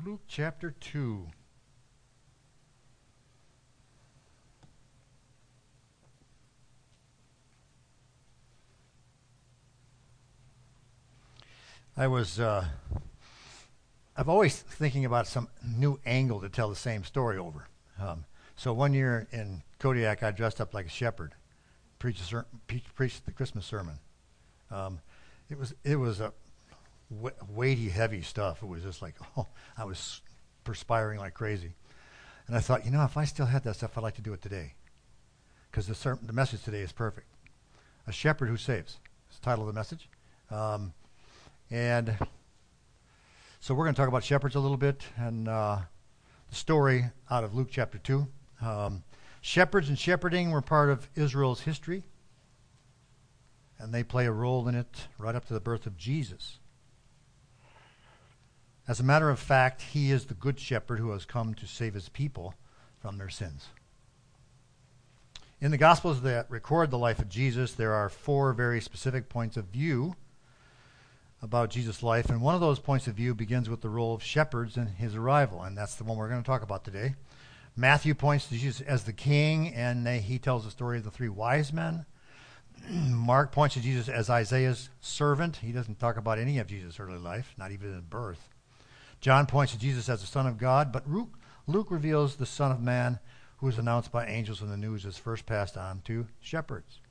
Luke chapter 2. I've always thinking about some new angle to tell the same story over. So one year in Kodiak, I dressed up like a shepherd, preached the Christmas sermon. It was a weighty, heavy stuff. It was just like, I was perspiring like crazy. And I thought, if I still had that stuff, I'd like to do it today. Because the message today is perfect. A shepherd who saves. It's the title of the message. And so we're going to talk about shepherds a little bit and the story out of Luke chapter 2. Shepherds and shepherding were part of Israel's history, and they play a role in it right up to the birth of Jesus. As a matter of fact, he is the good shepherd who has come to save his people from their sins. In the Gospels that record the life of Jesus, there are 4 very specific points of view about Jesus' life, and one of those points of view begins with the role of shepherds and his arrival, and that's the one we're going to talk about today. Matthew points to Jesus as the king, and he tells the story of the 3 wise men. Mark points to Jesus as Isaiah's servant. He doesn't talk about any of Jesus' early life, not even his birth. John points to Jesus as the Son of God, but Luke reveals the Son of Man, who is announced by angels when the news is first passed on to shepherds.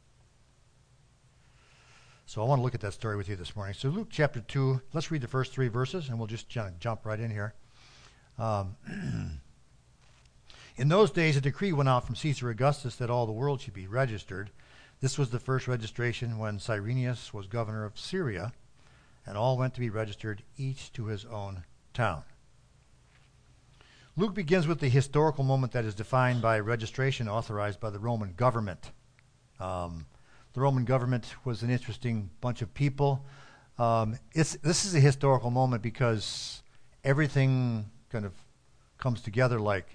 So I want to look at that story with you this morning. So Luke chapter 2, let's read the first 3 verses, and we'll just jump right in here. In those days, a decree went out from Caesar Augustus that all the world should be registered. This was the first registration when Cyrenius was governor of Syria, and all went to be registered, each to his own town. Luke begins with the historical moment that is defined by registration authorized by the Roman government. The Roman government was an interesting bunch of people. This is a historical moment because everything kind of comes together like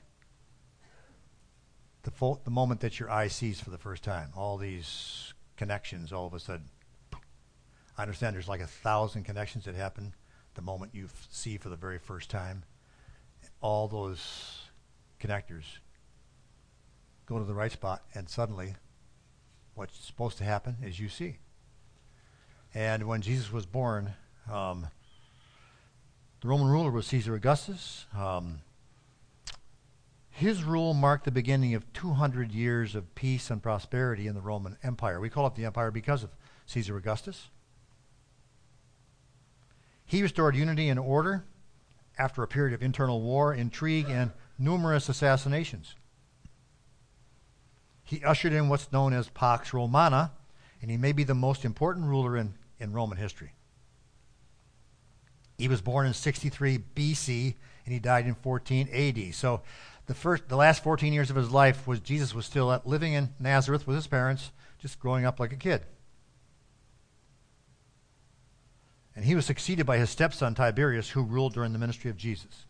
the moment that your eye sees for the first time. All these connections all of a sudden. I understand there's like 1,000 connections that happen the moment you see for the very first time. All those connectors go to the right spot, and suddenly what's supposed to happen is you see. And when Jesus was born, the Roman ruler was Caesar Augustus. His rule marked the beginning of 200 years of peace and prosperity in the Roman Empire. We call it the empire because of Caesar Augustus. He restored unity and order after a period of internal war, intrigue, and numerous assassinations. He ushered in what's known as Pax Romana, and he may be the most important ruler in Roman history. He was born in 63 BC, and he died in 14 AD. So the last 14 years of his life Jesus was still living in Nazareth with his parents, just growing up like a kid. And he was succeeded by his stepson Tiberius, who ruled during the ministry of Jesus.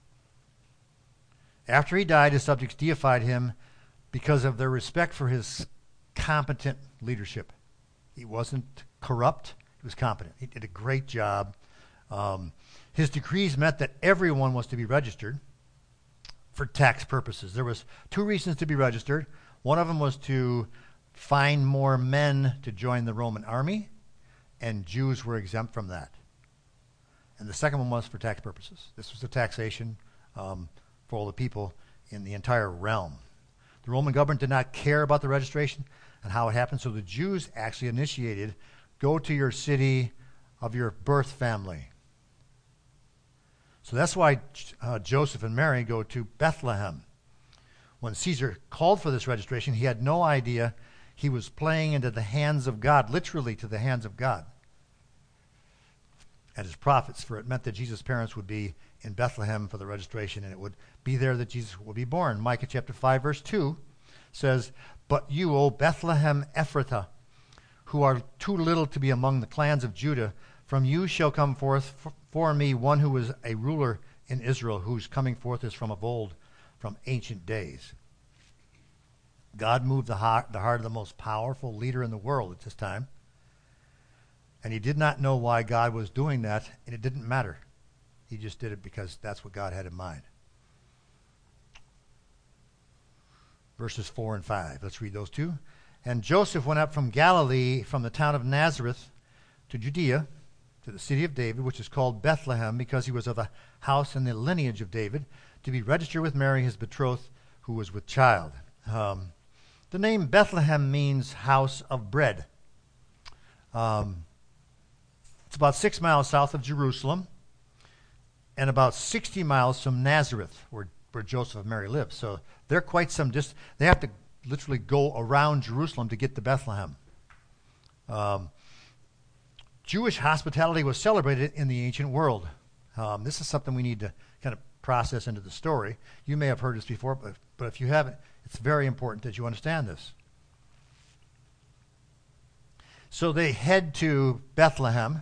After he died, his subjects deified him because of their respect for his competent leadership. He wasn't corrupt, he was competent. He did a great job. His decrees meant that everyone was to be registered for tax purposes. There was 2 reasons to be registered. One of them was to find more men to join the Roman army, and Jews were exempt from that. And the second one was for tax purposes. This was the taxation for all the people in the entire realm. The Roman government did not care about the registration and how it happened, so the Jews actually initiated, go to your city of your birth family. So that's why Joseph and Mary go to Bethlehem. When Caesar called for this registration, he had no idea he was playing into the hands of God, literally to the hands of God and his prophets, for it meant that Jesus' parents would be in Bethlehem for the registration, and it would be there that Jesus would be born. Micah chapter 5, verse 2 says, "But you, O Bethlehem Ephrathah, who are too little to be among the clans of Judah, from you shall come forth for me one who is a ruler in Israel, whose coming forth is from of old, from ancient days." God moved the heart of the most powerful leader in the world at this time. And he did not know why God was doing that, and it didn't matter. He just did it because that's what God had in mind. Verses 4 and 5. Let's read those two. And Joseph went up from Galilee, from the town of Nazareth, to Judea, to the city of David, which is called Bethlehem, because he was of the house and the lineage of David, to be registered with Mary, his betrothed, who was with child. The name Bethlehem means house of bread. It's about 6 miles south of Jerusalem and about 60 miles from Nazareth, where Joseph and Mary lived. So they're quite some distance. They have to literally go around Jerusalem to get to Bethlehem. Jewish hospitality was celebrated in the ancient world. This is something we need to kind of process into the story. You may have heard this before, but if you haven't, it's very important that you understand this. So they head to Bethlehem,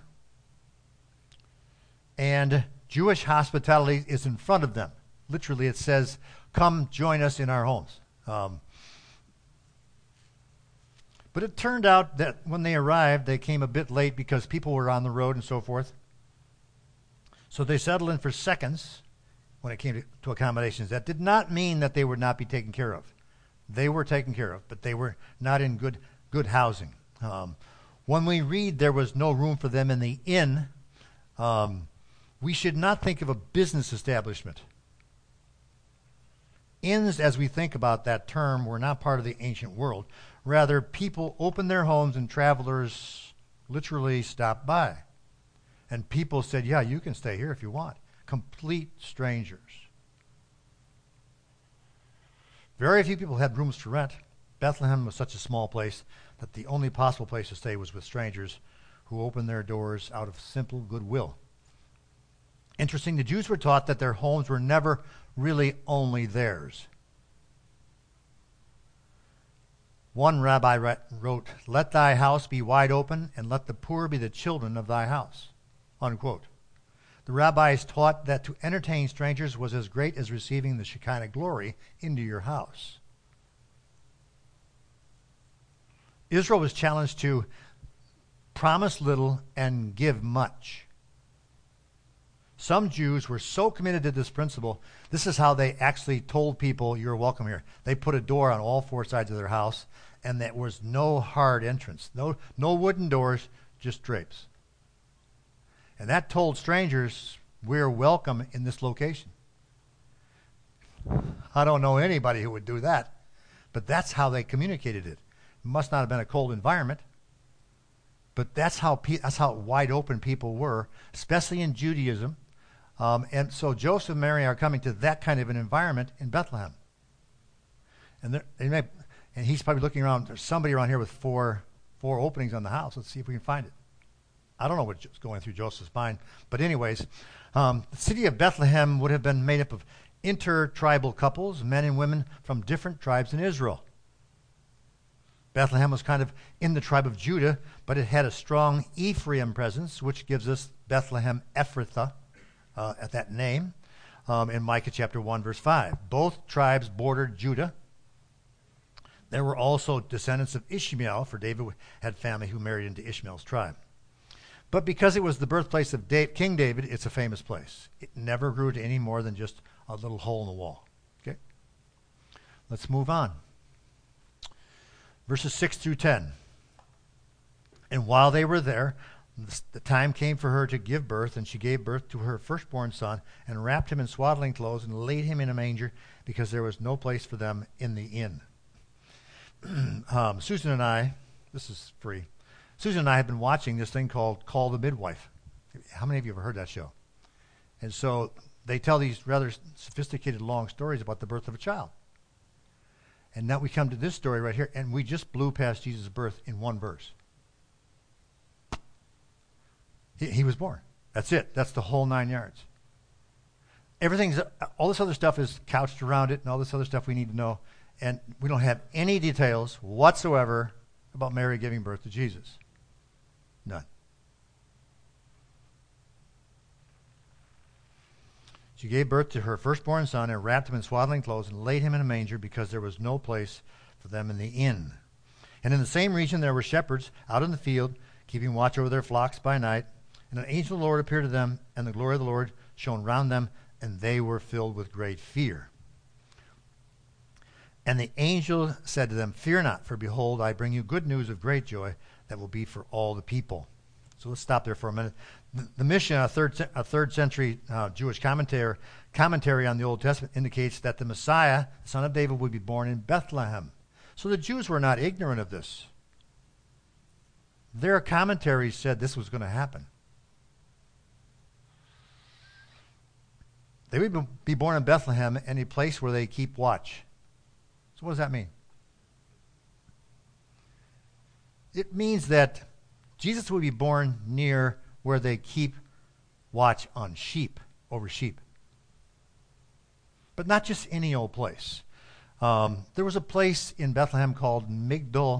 and Jewish hospitality is in front of them. Literally, it says, "Come join us in our homes." But it turned out that when they arrived, they came a bit late because people were on the road and so forth. So they settled in for seconds when it came to accommodations. That did not mean that they would not be taken care of. They were taken care of, but they were not in good housing. When we read there was no room for them in the inn, we should not think of a business establishment. Inns, as we think about that term, were not part of the ancient world. Rather, people opened their homes and travelers literally stopped by. And people said, yeah, you can stay here if you want. Complete strangers. Very few people had rooms to rent. Bethlehem was such a small place that the only possible place to stay was with strangers who opened their doors out of simple goodwill. Interesting, the Jews were taught that their homes were never really only theirs. One rabbi wrote, "Let thy house be wide open, and let the poor be the children of thy house," unquote. The rabbis taught that to entertain strangers was as great as receiving the Shekinah glory into your house. Israel was challenged to promise little and give much. Some Jews were so committed to this principle, this is how they actually told people, you're welcome here. They put a door on all four sides of their house, and there was no hard entrance. No wooden doors, just drapes. And that told strangers, we're welcome in this location. I don't know anybody who would do that, but that's how they communicated it. It must not have been a cold environment, but that's how wide open people were, especially in Judaism. And so Joseph and Mary are coming to that kind of an environment in Bethlehem. And he's probably looking around. There's somebody around here with four openings on the house. Let's see if we can find it. I don't know what's going through Joseph's mind. But anyways, the city of Bethlehem would have been made up of intertribal couples, men and women from different tribes in Israel. Bethlehem was kind of in the tribe of Judah, but it had a strong Ephraim presence, which gives us Bethlehem Ephrathah at that name in Micah chapter 1, verse 5. Both tribes bordered Judah. There were also descendants of Ishmael, for David had family who married into Ishmael's tribe. But because it was the birthplace of King David, it's a famous place. It never grew to any more than just a little hole in the wall. Okay? Let's move on. Verses 6 through 10. And while they were there, the time came for her to give birth, and she gave birth to her firstborn son, and wrapped him in swaddling clothes, and laid him in a manger, because there was no place for them in the inn. Susan and I, this is free, Susan and I have been watching this thing called Call the Midwife. How many of you have ever heard that show? And so they tell these rather sophisticated long stories about the birth of a child. And now we come to this story right here, and we just blew past Jesus' birth in one verse. He was born. That's it. That's the whole 9 yards. All this other stuff is couched around it, and all this other stuff we need to know. And we don't have any details whatsoever about Mary giving birth to Jesus. None. She gave birth to her firstborn son and wrapped him in swaddling clothes and laid him in a manger because there was no place for them in the inn. And in the same region there were shepherds out in the field, keeping watch over their flocks by night. And an angel of the Lord appeared to them, and the glory of the Lord shone round them, and they were filled with great fear. And the angel said to them, Fear not, for behold, I bring you good news of great joy that will be for all the people. So let's stop there for a minute. The Mishnah, a third century Jewish commentary on the Old Testament, indicates that the Messiah, the son of David, would be born in Bethlehem. So the Jews were not ignorant of this. Their commentaries said this was going to happen. They would be born in Bethlehem, in a place where they keep watch. So what does that mean? It means that Jesus would be born near where they keep watch on sheep, over sheep. But not just any old place. There was a place in Bethlehem called Migdal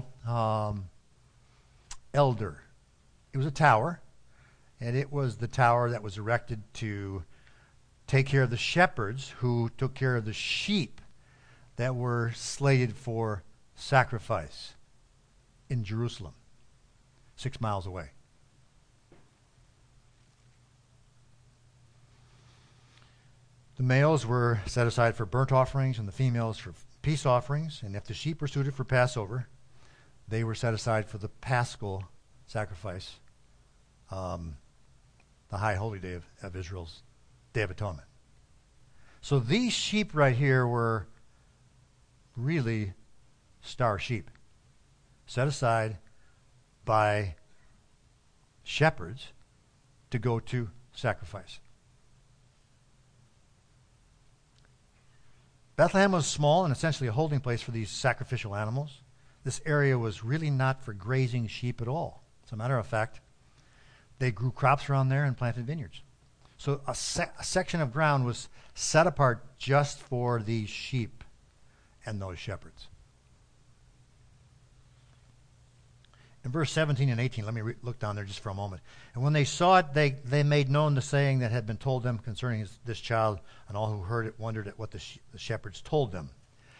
Elder. It was a tower, and it was the tower that was erected to take care of the shepherds who took care of the sheep that were slated for sacrifice in Jerusalem, 6 miles away. The males were set aside for burnt offerings and the females for peace offerings, and if the sheep were suited for Passover, they were set aside for the Paschal sacrifice, the high holy day of Israel's Day of Atonement. So these sheep right here were really star sheep, set aside by shepherds to go to sacrifice. Bethlehem was small and essentially a holding place for these sacrificial animals. This area was really not for grazing sheep at all. As a matter of fact, they grew crops around there and planted vineyards. So a section of ground was set apart just for these sheep and those shepherds. In verse 17 and 18, let me look down there just for a moment. And when they saw it, they made known the saying that had been told them concerning this child, and all who heard it wondered at what the shepherds told them.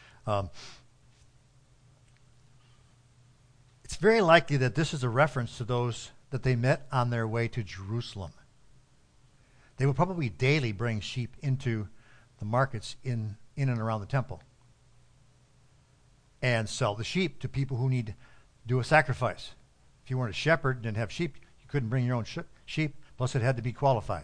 It's very likely that this is a reference to those that they met on their way to Jerusalem. They would probably daily bring sheep into the markets in and around the temple and sell the sheep to people who need to do a sacrifice. If you weren't a shepherd and didn't have sheep, you couldn't bring your own sheep, plus it had to be qualified.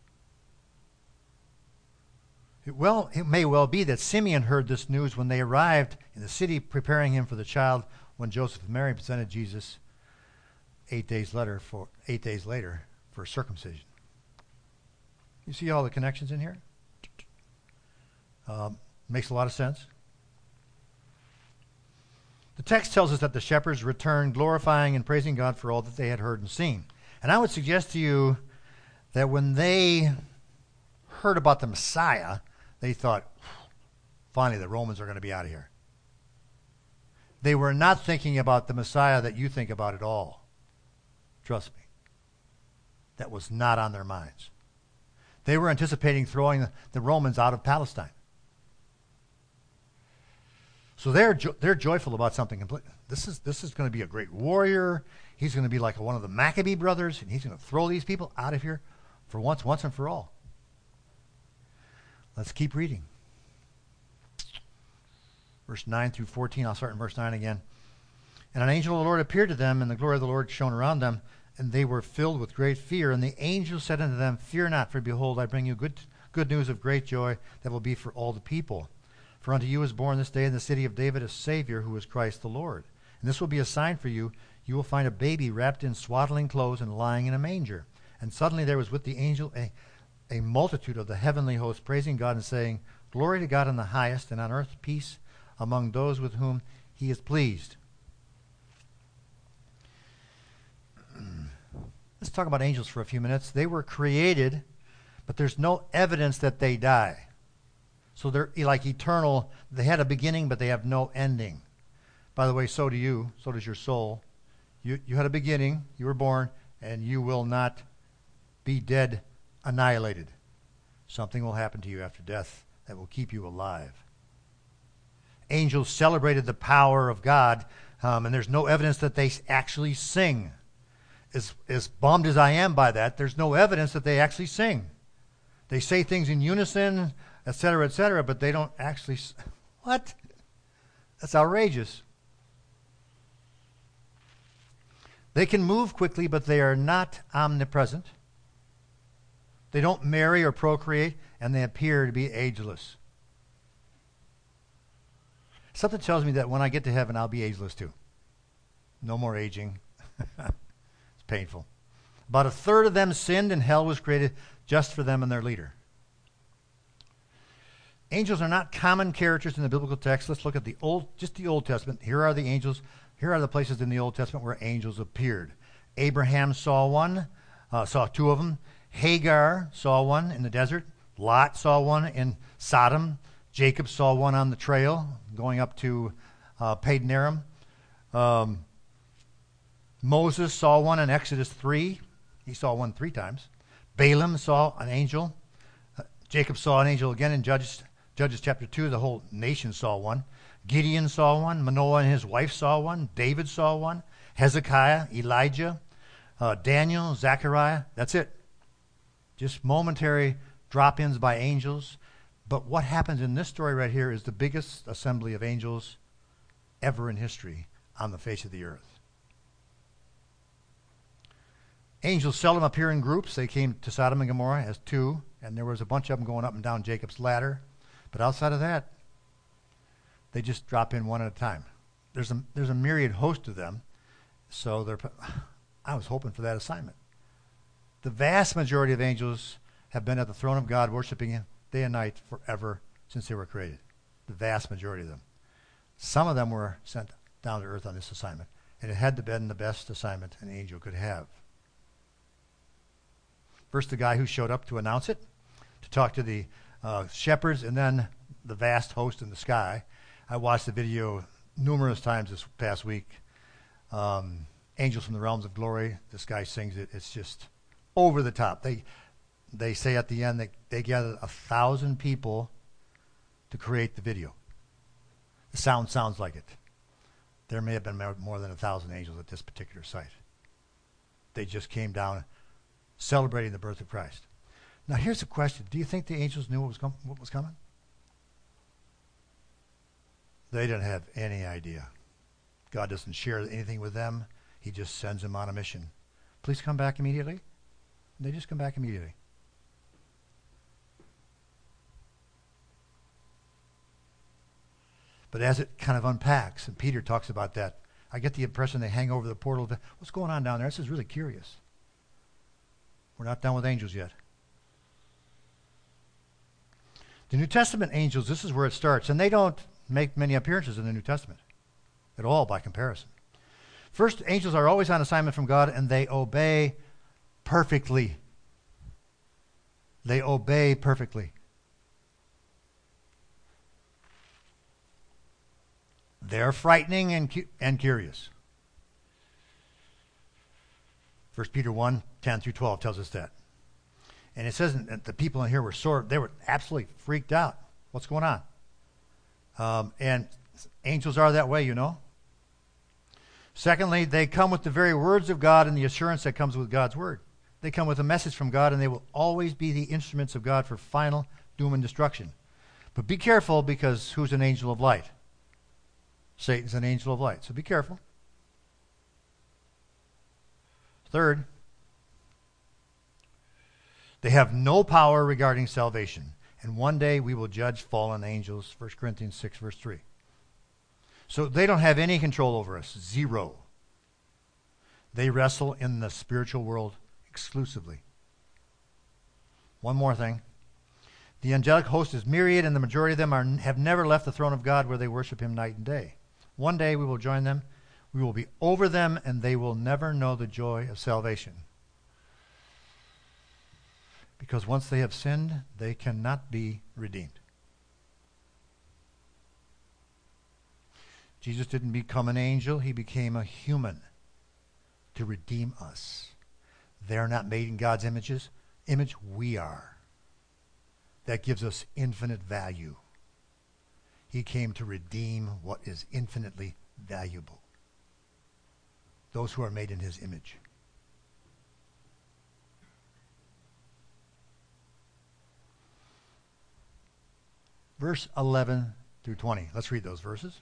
It may well be that Simeon heard this news when they arrived in the city preparing him for the child, when Joseph and Mary presented Jesus 8 days later for circumcision. You see all the connections in here? Makes a lot of sense. The text tells us that the shepherds returned glorifying and praising God for all that they had heard and seen. And I would suggest to you that when they heard about the Messiah, they thought, finally the Romans are going to be out of here. They were not thinking about the Messiah that you think about at all. Trust me. That was not on their minds. They were anticipating throwing the Romans out of Palestine. So they're joyful about something completely. This is going to be a great warrior. He's going to be like one of the Maccabee brothers, and he's going to throw these people out of here for once and for all. Let's keep reading. Verse 9 through 14. I'll start in verse 9 again. And an angel of the Lord appeared to them, and the glory of the Lord shone around them, and they were filled with great fear. And the angel said unto them, Fear not, for behold, I bring you good news of great joy that will be for all the people. For unto you is born this day in the city of David a Savior, who is Christ the Lord. And this will be a sign for you. You will find a baby wrapped in swaddling clothes and lying in a manger. And suddenly there was with the angel a multitude of the heavenly host, praising God and saying, Glory to God in the highest, and on earth peace among those with whom he is pleased. Let's talk about angels for a few minutes. They were created, but there's no evidence that they die. So they're like eternal. They had a beginning, but they have no ending. By the way, so do you. So does your soul. You had a beginning. You were born, and you will not be dead, annihilated. Something will happen to you after death that will keep you alive. Angels celebrated the power of God, and there's no evidence that they actually sing. As bummed as I am by that, there's no evidence that they actually sing. They say things in unison, etc., but they don't actually. What? That's outrageous. They can move quickly, but they are not omnipresent. They don't marry or procreate, and they appear to be ageless. Something tells me that when I get to heaven, I'll be ageless too. No more aging. It's painful. About a third of them sinned, and hell was created just for them and their leader. Angels are not common characters in the biblical text. Let's look at the Old Testament. Here are the angels. Here are the places in the Old Testament where angels appeared. Abraham saw two of them. Hagar saw one in the desert. Lot saw one in Sodom. Jacob saw one on the trail going up to Padan Aram. Moses saw one in Exodus 3. He saw one 3 times. Balaam saw an angel. Jacob saw an angel again in Judges chapter 2. The whole nation saw one. Gideon saw one. Manoah and his wife saw one. David saw one. Hezekiah, Elijah, Daniel, Zechariah. That's it. Just momentary drop-ins by angels. But what happens in this story right here is the biggest assembly of angels ever in history on the face of the earth. Angels seldom appear in groups. They came to Sodom and Gomorrah as 2, and there was a bunch of them going up and down Jacob's ladder. But outside of that, they just drop in one at a time. There's a myriad host of them, so I was hoping for that assignment. The vast majority of angels have been at the throne of God, worshiping Him day and night forever since they were created. The vast majority of them. Some of them were sent down to earth on this assignment, and it had to been the best assignment an angel could have. First, the guy who showed up to announce it, to talk to the shepherds, and then the vast host in the sky. I watched the video numerous times this past week. Angels from the Realms of Glory. This guy sings it. It's just over the top. They say at the end that they gathered 1,000 people to create the video. The sound sounds like it. There may have been more than 1,000 angels at this particular site. They just came down celebrating the birth of Christ. Now here's the question. Do you think the angels knew what was coming? They didn't have any idea. God doesn't share anything with them. He just sends them on a mission. Please come back immediately. And they just come back immediately. But as it kind of unpacks, and Peter talks about that, I get the impression they hang over the portal. What's going on down there? This is really curious. We're not done with angels yet. The New Testament angels, this is where it starts. And they don't make many appearances in the New Testament at all by comparison. First, angels are always on assignment from God, and they obey perfectly. They obey perfectly. They're frightening and curious. 1 Peter 1, 10 through 12 tells us that. And it says that the people in here they were absolutely freaked out. What's going on? And angels are that way, you know. Secondly, they come with the very words of God and the assurance that comes with God's word. They come with a message from God, and they will always be the instruments of God for final doom and destruction. But be careful, because who's an angel of light? Satan's an angel of light, so be careful. Third, they have no power regarding salvation. And one day we will judge fallen angels, 1 Corinthians 6, verse 3. So they don't have any control over us, 0. They wrestle in the spiritual world exclusively. One more thing. The angelic host is myriad, and the majority of them have never left the throne of God, where they worship Him night and day. One day we will join them. We will be over them, and they will never know the joy of salvation. Because once they have sinned, they cannot be redeemed. Jesus didn't become an angel. He became a human to redeem us. They're not made in God's image. We are. That gives us infinite value. He came to redeem what is infinitely valuable. Those who are made in His image. verse 11 through 20. Let's read those verses.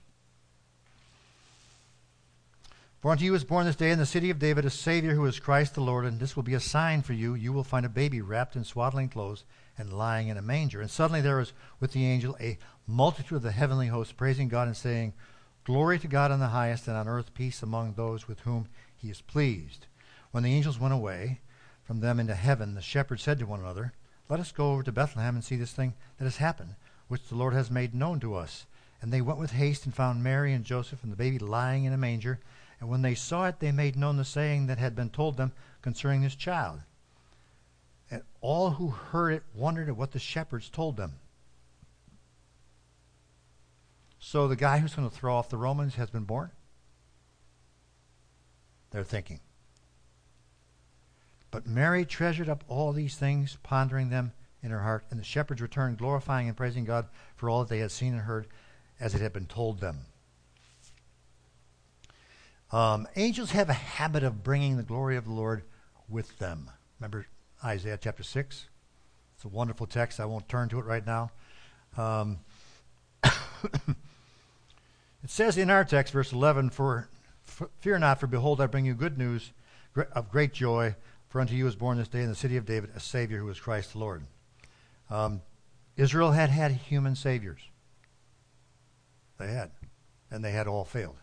For unto you is born this day in the city of David a Savior, who is Christ the Lord, and this will be a sign for you. You will find a baby wrapped in swaddling clothes and lying in a manger. And suddenly there was with the angel a multitude of the heavenly hosts, praising God and saying, Glory to God in the highest, and on earth peace among those with whom he is pleased. When the angels went away from them into heaven, the shepherds said to one another, Let us go over to Bethlehem and see this thing that has happened, which the Lord has made known to us. And they went with haste and found Mary and Joseph and the baby lying in a manger. And when they saw it, they made known the saying that had been told them concerning this child. And all who heard it wondered at what the shepherds told them. So the guy who's going to throw off the Romans has been born? They're thinking. But Mary treasured up all these things, pondering them in her heart. And the shepherds returned, glorifying and praising God for all that they had seen and heard, as it had been told them. Angels have a habit of bringing the glory of the Lord with them. Remember Isaiah chapter 6? It's a wonderful text. I won't turn to it right now. It says in our text, verse 11, Fear not, for behold, I bring you good news of great joy. For unto you is born this day in the city of David a Savior, who is Christ the Lord. Israel had human saviors. They had. And they had all failed.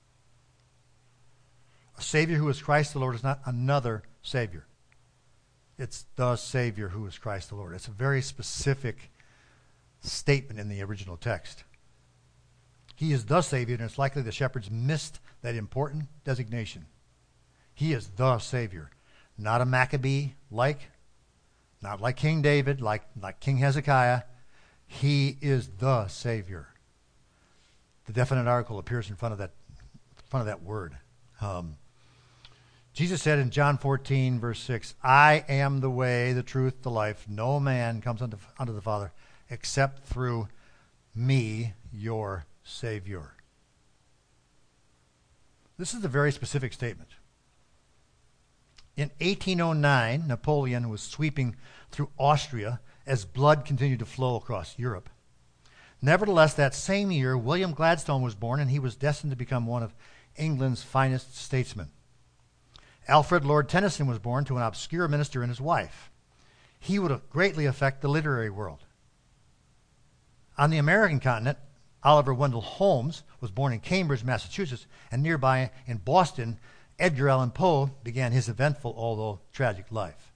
A Savior who is Christ the Lord is not another Savior. It's the Savior who is Christ the Lord. It's a very specific statement in the original text. He is the Savior, and it's likely the shepherds missed that important designation. He is the Savior. Not a Maccabee not like King David, like King Hezekiah. He is the Savior. The definite article appears in front of that word. Jesus said in John 14, verse 6, I am the way, the truth, the life. No man comes unto the Father except through me, your Savior. This is a very specific statement. In 1809, Napoleon was sweeping through Austria as blood continued to flow across Europe. Nevertheless, that same year, William Gladstone was born, and he was destined to become one of England's finest statesmen. Alfred Lord Tennyson was born to an obscure minister and his wife. He would greatly affect the literary world. On the American continent, Oliver Wendell Holmes was born in Cambridge, Massachusetts, and nearby in Boston, Edgar Allan Poe began his eventful, although tragic, life.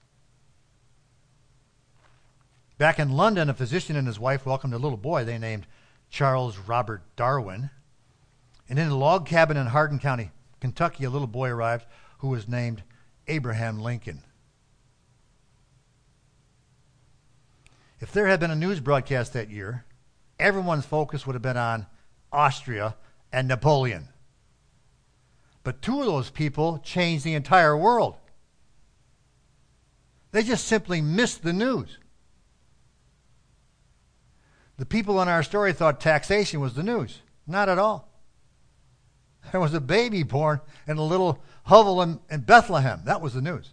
Back in London, a physician and his wife welcomed a little boy they named Charles Robert Darwin. And in a log cabin in Hardin County, Kentucky, a little boy arrived who was named Abraham Lincoln. If there had been a news broadcast that year, everyone's focus would have been on Austria and Napoleon. But two of those people changed the entire world. They just simply missed the news. The people in our story thought taxation was the news. Not at all. There was a baby born in a little hovel in Bethlehem. That was the news.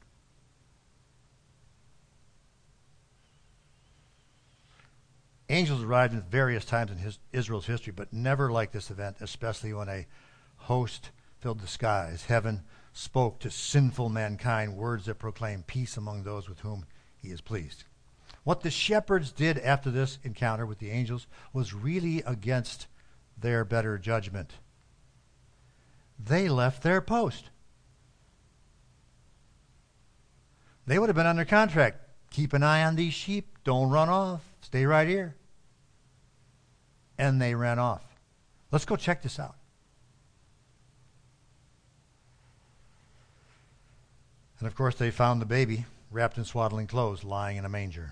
Angels arrived at various times in Israel's history, but never like this event, especially when a host filled the skies. Heaven spoke to sinful mankind words that proclaim peace among those with whom he is pleased. What the shepherds did after this encounter with the angels was really against their better judgment. They left their post. They would have been under contract. Keep an eye on these sheep. Don't run off. Stay right here. And they ran off. Let's go check this out. And of course, they found the baby wrapped in swaddling clothes, lying in a manger.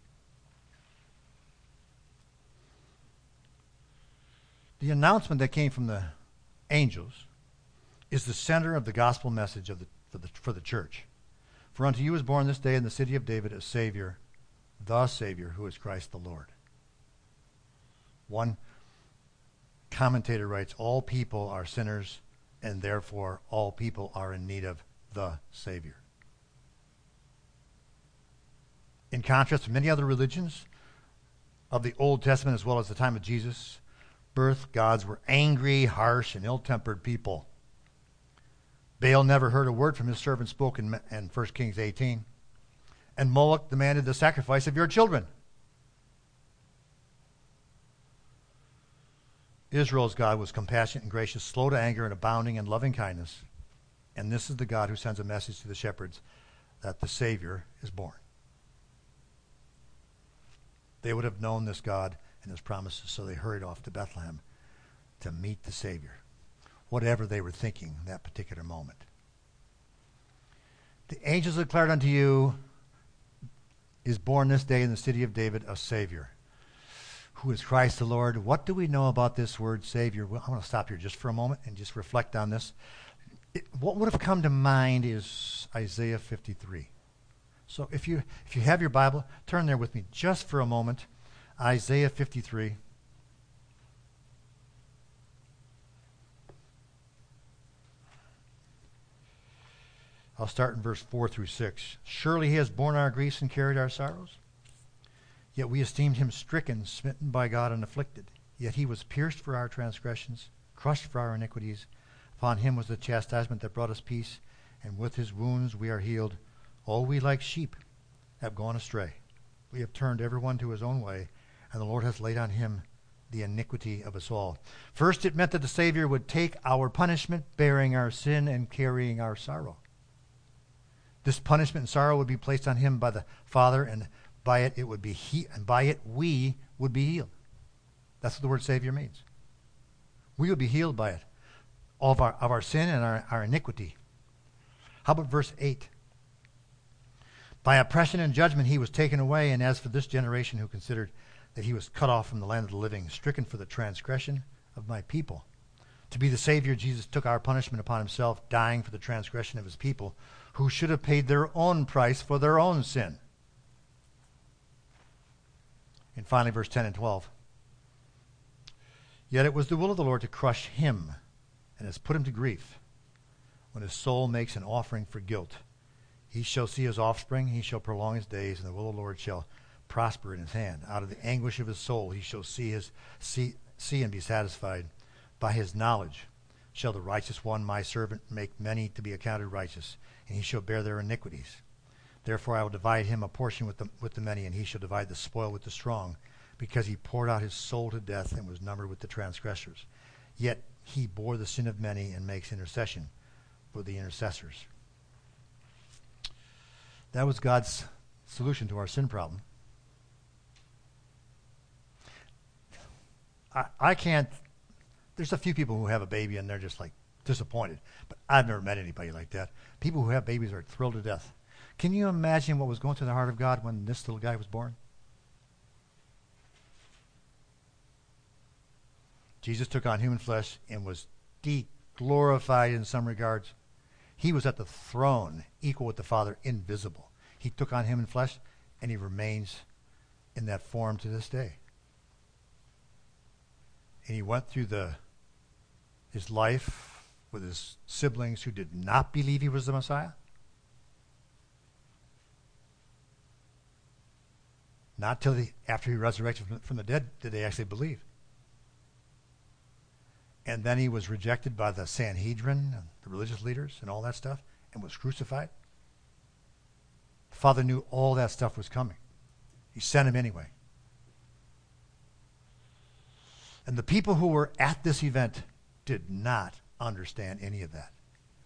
The announcement that came from the angels is the center of the gospel message for the church. For unto you is born this day in the city of David a Savior, the Savior, who is Christ the Lord. One commentator writes, all people are sinners, and therefore all people are in need of the Savior. In contrast to many other religions, of the Old Testament as well as the time of Jesus' birth, gods were angry, harsh, and ill-tempered people. Baal never heard a word from his servant spoken in 1 Kings 18. And Moloch demanded the sacrifice of your children. Israel's God was compassionate and gracious, slow to anger, and abounding in loving kindness. And this is the God who sends a message to the shepherds that the Savior is born. They would have known this God and his promises, so they hurried off to Bethlehem to meet the Savior, whatever they were thinking in that particular moment. The angels declared unto you, is born this day in the city of David a Savior, who is Christ the Lord. What do we know about this word Savior? Well, I want to stop here just for a moment and just reflect on this. What would have come to mind is Isaiah 53. So if you have your Bible, turn there with me just for a moment. Isaiah 53. I'll start in verse 4 through 6. Surely he has borne our griefs and carried our sorrows. Yet we esteemed him stricken, smitten by God, and afflicted. Yet he was pierced for our transgressions, crushed for our iniquities. Upon him was the chastisement that brought us peace, and with his wounds we are healed. All we like sheep have gone astray. We have turned everyone to his own way, and the Lord has laid on him the iniquity of us all. First, it meant that the Savior would take our punishment, bearing our sin and carrying our sorrow. This punishment and sorrow would be placed on him by the Father, and by it would be and by it we would be healed. That's what the word Savior means. We would be healed by it, all of our sin and our iniquity. How about verse 8? By oppression and judgment he was taken away, and as for this generation who considered that he was cut off from the land of the living, stricken for the transgression of my people. To be the Savior, Jesus took our punishment upon himself, dying for the transgression of his people, who should have paid their own price for their own sin. And finally, verse 10 and 12. Yet it was the will of the Lord to crush him, and has put him to grief. When his soul makes an offering for guilt, he shall see his offspring, he shall prolong his days, and the will of the Lord shall prosper in his hand. Out of the anguish of his soul he shall see and be satisfied. By his knowledge shall the righteous one, my servant, make many to be accounted righteous, and he shall bear their iniquities. Therefore I will divide him a portion with the many, and he shall divide the spoil with the strong, because he poured out his soul to death and was numbered with the transgressors. Yet he bore the sin of many and makes intercession for the intercessors. That was God's solution to our sin problem. I can't, there's a few people who have a baby and they're just like disappointed, but I've never met anybody like that. People who have babies are thrilled to death. Can you imagine what was going through the heart of God when this little guy was born? Jesus took on human flesh and was glorified in some regards. He was at the throne, equal with the Father, invisible. He took on human flesh, and he remains in that form to this day. And he went through his life with his siblings who did not believe he was the Messiah. Not till after he resurrected from the dead did they actually believe. And then he was rejected by the Sanhedrin, and the religious leaders, and all that stuff, and was crucified. The Father knew all that stuff was coming. He sent him anyway. And the people who were at this event did not understand any of that.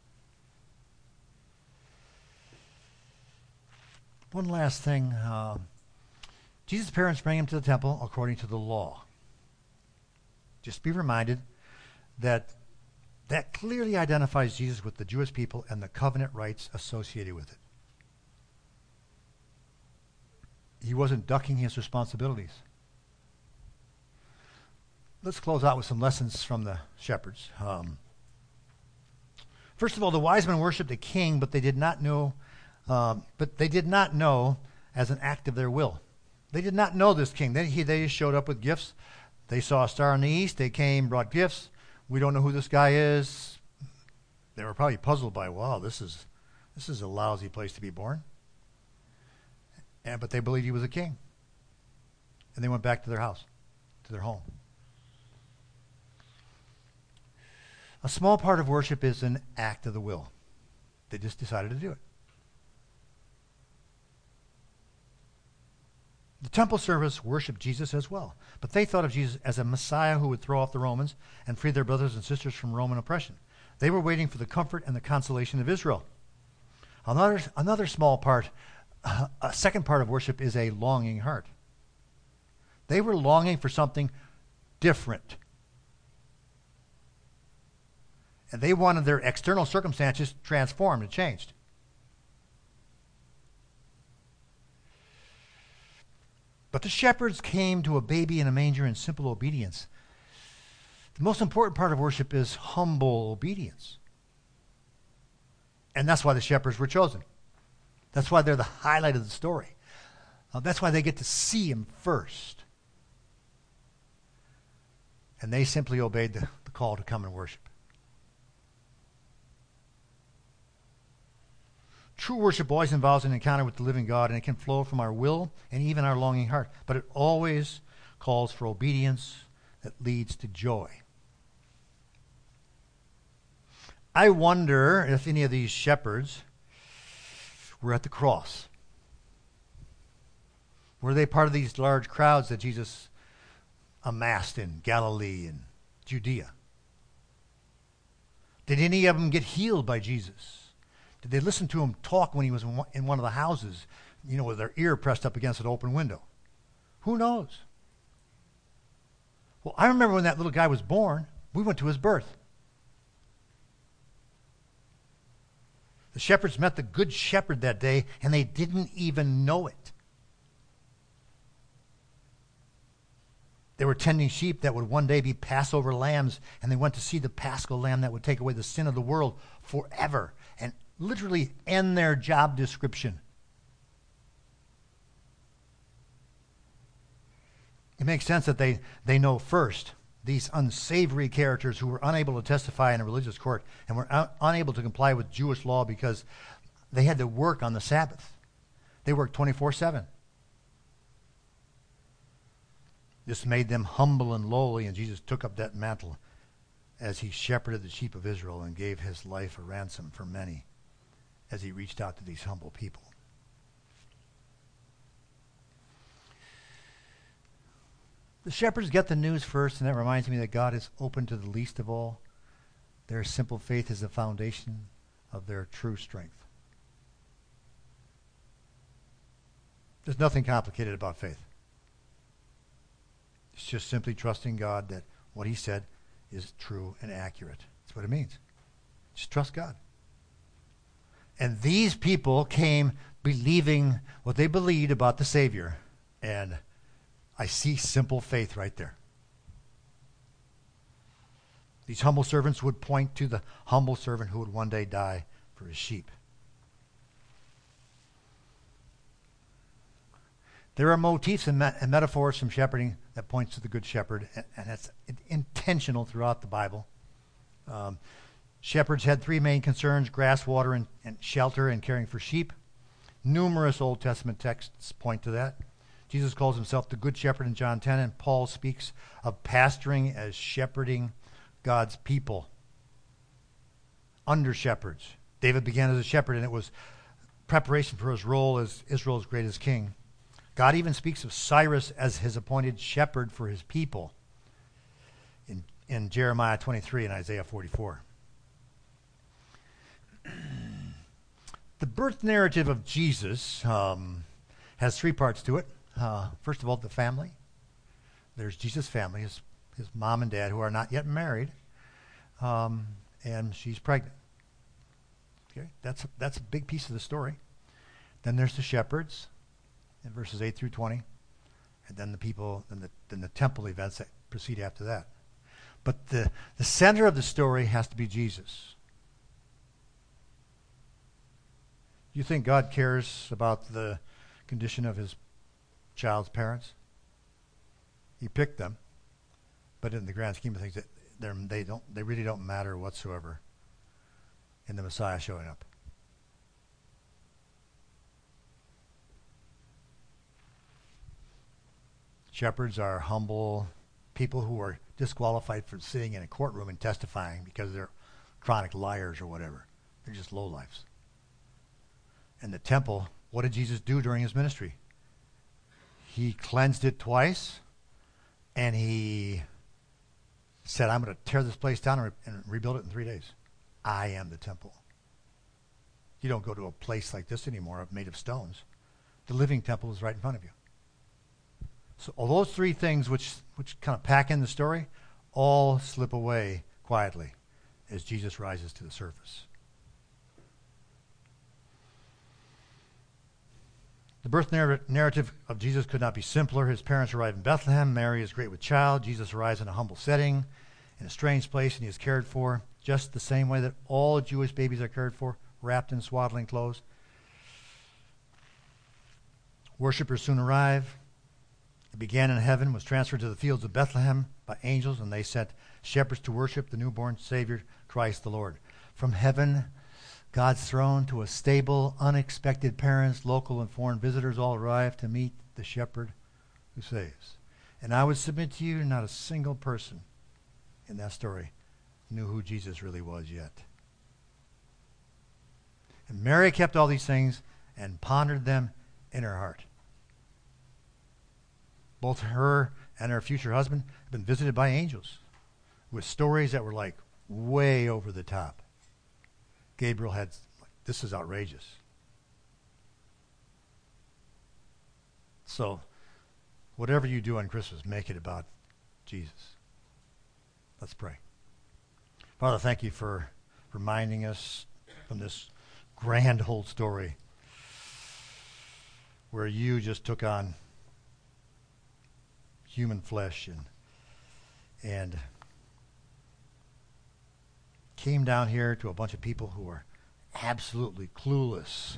One last thing. Jesus' parents bring him to the temple according to the law. Just be reminded that clearly identifies Jesus with the Jewish people and the covenant rights associated with it. He wasn't ducking his responsibilities. Let's close out with some lessons from the shepherds. First of all, the wise men worshipped the king, but they did not know. As an act of their will. They did not know this king. They just showed up with gifts. They saw a star in the east. They came, brought gifts. We don't know who this guy is. They were probably puzzled by, wow, this is a lousy place to be born. But they believed he was a king. And they went back to their house, to their home. A small part of worship is an act of the will. They just decided to do it. The temple service worshiped Jesus as well, but they thought of Jesus as a Messiah who would throw off the Romans and free their brothers and sisters from Roman oppression. They were waiting for the comfort and the consolation of Israel. Another small part, a second part of worship is a longing heart. They were longing for something different. And they wanted their external circumstances transformed and changed. But the shepherds came to a baby in a manger in simple obedience. The most important part of worship is humble obedience. And that's why the shepherds were chosen. That's why they're the highlight of the story. That's why they get to see him first. And they simply obeyed the call to come and worship. True worship always involves an encounter with the living God, and it can flow from our will and even our longing heart. But it always calls for obedience that leads to joy. I wonder if any of these shepherds were at the cross. Were they part of these large crowds that Jesus amassed in Galilee and Judea? Did any of them get healed by Jesus? Did they listen to him talk when he was in one of the houses, with their ear pressed up against an open window? Who knows? Well, I remember when that little guy was born, we went to his birth. The shepherds met the good shepherd that day, and they didn't even know it. They were tending sheep that would one day be Passover lambs, and they went to see the Paschal lamb that would take away the sin of the world forever and literally end their job description. It makes sense that they know first these unsavory characters who were unable to testify in a religious court and were unable to comply with Jewish law because they had to work on the Sabbath. They worked 24/7. This made them humble and lowly, and Jesus took up that mantle as he shepherded the sheep of Israel and gave his life a ransom for many as he reached out to these humble people. The shepherds get the news first, and that reminds me that God is open to the least of all. Their simple faith is the foundation of their true strength. There's nothing complicated about faith. It's just simply trusting God that what he said is true and accurate. That's what it means. Just trust God. And these people came believing what they believed about the Savior. And I see simple faith right there. These humble servants would point to the humble servant who would one day die for his sheep. There are motifs and metaphors from shepherding that points to the good shepherd, and that's intentional throughout the Bible. Shepherds had three main concerns: grass, water, and shelter, and caring for sheep. Numerous Old Testament texts point to that. Jesus calls himself the Good Shepherd in John 10, and Paul speaks of pastoring as shepherding God's people. Under shepherds. David began as a shepherd, and it was preparation for his role as Israel's greatest king. God even speaks of Cyrus as his appointed shepherd for his people in Jeremiah 23 and Isaiah 44. The birth narrative of Jesus has three parts to it. First of all, the family. There's Jesus' family, his mom and dad, who are not yet married, and she's pregnant. Okay, that's a big piece of the story. Then there's the shepherds in verses 8 through 20, and then the people, then the temple events that proceed after that. But the center of the story has to be Jesus. You think God cares about the condition of his child's parents? He picked them, but in the grand scheme of things, they really don't matter whatsoever in the Messiah showing up. Shepherds are humble people who are disqualified from sitting in a courtroom and testifying because they're chronic liars or whatever. They're just lowlifes. And the temple, what did Jesus do during his ministry? He cleansed it twice, and he said, I'm going to tear this place down and rebuild it in 3 days. I am the temple. You don't go to a place like this anymore made of stones. The living temple is right in front of you. So all those three things which kind of pack in the story all slip away quietly as Jesus rises to the surface. The birth narrative of Jesus could not be simpler. His parents arrive in Bethlehem. Mary is great with child. Jesus arrives in a humble setting, in a strange place, and he is cared for just the same way that all Jewish babies are cared for, wrapped in swaddling clothes. Worshippers soon arrive. It began in heaven, was transferred to the fields of Bethlehem by angels, and they sent shepherds to worship the newborn Savior, Christ the Lord. From heaven, God's throne, to a stable, unexpected parents, local and foreign visitors all arrive to meet the shepherd who saves. And I would submit to you, not a single person in that story knew who Jesus really was yet. And Mary kept all these things and pondered them in her heart. Both her and her future husband have been visited by angels with stories that were like way over the top. Gabriel had, this is outrageous. So, whatever you do on Christmas, make it about Jesus. Let's pray. Father, thank you for reminding us from this grand old story where you just took on human flesh and came down here to a bunch of people who were absolutely clueless.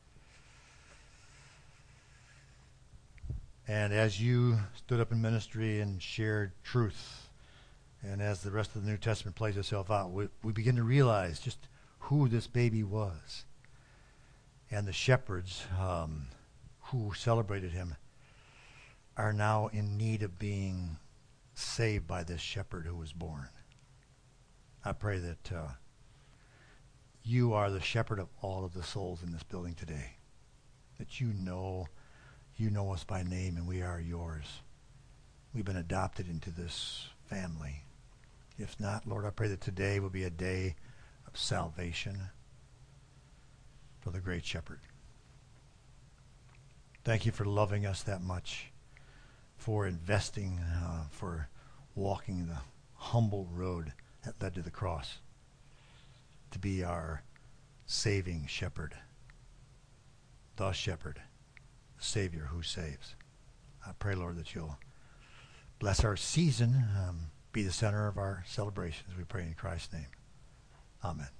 And as you stood up in ministry and shared truth, and as the rest of the New Testament plays itself out, we begin to realize just who this baby was. And the shepherds who celebrated him are now in need of being saved by this shepherd who was born. I pray that you are the shepherd of all of the souls in this building today, that you know us by name and we are yours. We've been adopted into this family. If not, Lord, I pray that today will be a day of salvation for the great shepherd. Thank you for loving us that much, for investing, for walking the humble road that led to the cross, to be our saving shepherd, the shepherd, the Savior who saves. I pray, Lord, that you'll bless our season, be the center of our celebrations. We pray in Christ's name. Amen.